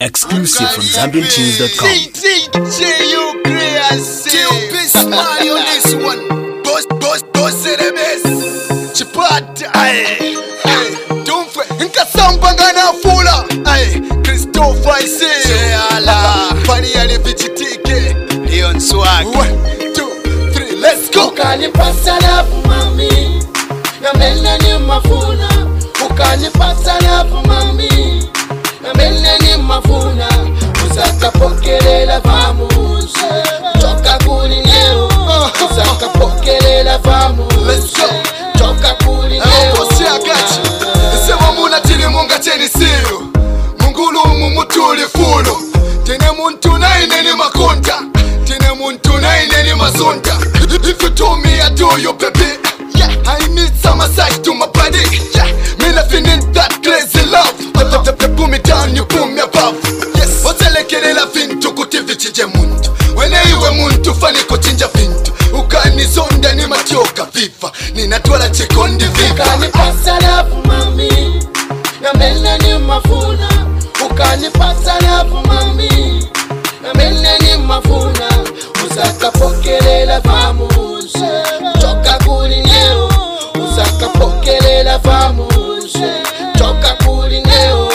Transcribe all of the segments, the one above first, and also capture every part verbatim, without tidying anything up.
Exclusive from Zambian Tunes dot com. D J you crazy. T P Smiley on this one. Boss, boss, boss of the best. Chipata. Aye. Aye. Don't fret. Inka samba ngana fula. Aye. Christopher I say. Cheala. Pani ali vichitike. Leon Swag. One, two, three, let's go. Ukanipasa lafu mami, na mene ni mafuna. Ukanipasa lafu mami, na mene ni mafuna. Usaka pokelela vamushe, toka kuli neo. Usaka pokelela vamushe, Let's go. toka kuli neo. Bosi agachi. Sema muna tili munga cheni siyo. Mungulu mumutuli funo. Tene muntu na ineni makonta. Tene muntu na ineni mazonta. If you told me I do you baby, yeah, I need some massage to my body, yeah. Me nothing in that crazy love. But if you pull me down, you pull me above. Yes. Otelekele la vintu kutivichije muntu. Wene iwe muntu fani kuchinja vintu. Ukani zonda ni matioka viva. Ninatwala chikondi viva. Ukanipasa lafu mami, na mene ni mafuna. Ukanipasa lafu mami, na mene ni mafuna. Usaka pokelela vamushe, toka kuli neo. Usaka pokelela vamushe, toka kuli neo.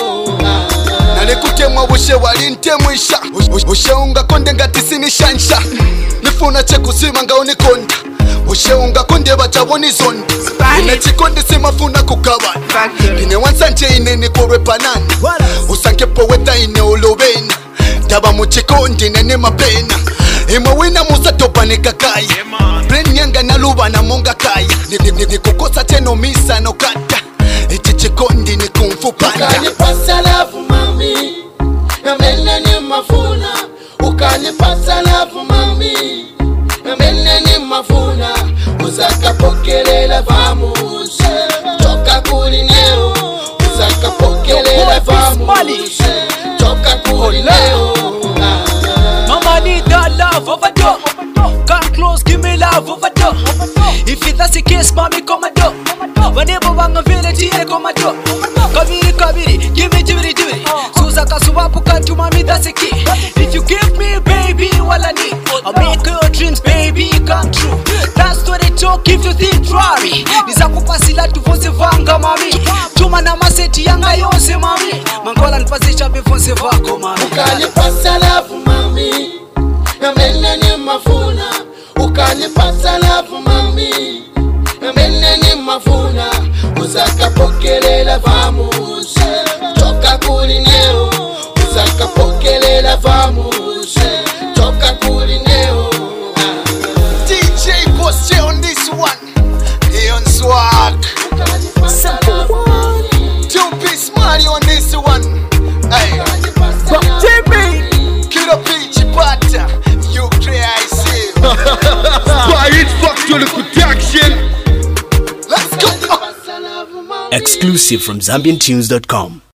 Nalikutemwa bushe walintemwisha. Usheunga konde ngati sinishansha. Nifuna chekusima nga unikonda. Usheunga konde bachaboni zonda. Ine chikonde simafuna kukabana. Ine wansanje ine nikorwe panana. Usanke poweta ine ulobena. Taba muchikonde nene mapena. Ima wina musa topa nikakaya. Brain nyanga na luba na monga kaya. Nikukosa teno misa no kata. Ichi chikondi ni kumfu panda. Ukanipasa lafu mami, na mene ni mafuna. Ukanipasa lafu mami, na mene ni mafuna. Usaka pokelela vamushe, toka kuli neo. Usaka pokelela vamushe, toka kuli neo. Mama need that love overdose. Come close, give me love overdose. If it that's the case, mommy come a do. Whenever wanga vile tiye come a do. Kabiri kabiri, give me jibiri jibiri. Suza kasuwapu kantu mami that's the key. If you give me baby, all I need, I'll make your dreams baby come true. That's what they talk if you think try. Niza kupasila tuvose vanga mami. Tuma na maseti yanga yose mami. Mangola nipasisha befose vako mami. Ukanipasa lafu mami, na mene ni mafuna. Ukanipasa lafu mami, na mene ni mafuna. Usaka pokelela vamushe, toka kuli neo. Usaka pokelela vamushe, toka kuli neo. D J Boss J on this one. Leon Swag. Ukanipasa lafu mami, Two Piece Smiley on this one. Hey. ukanipasa lafu mami. Kilo P Chipata. You crazy. By its factual protection. Let's go. Ukanipasa lafu mami. Exclusive from Zambian Tunes dot com.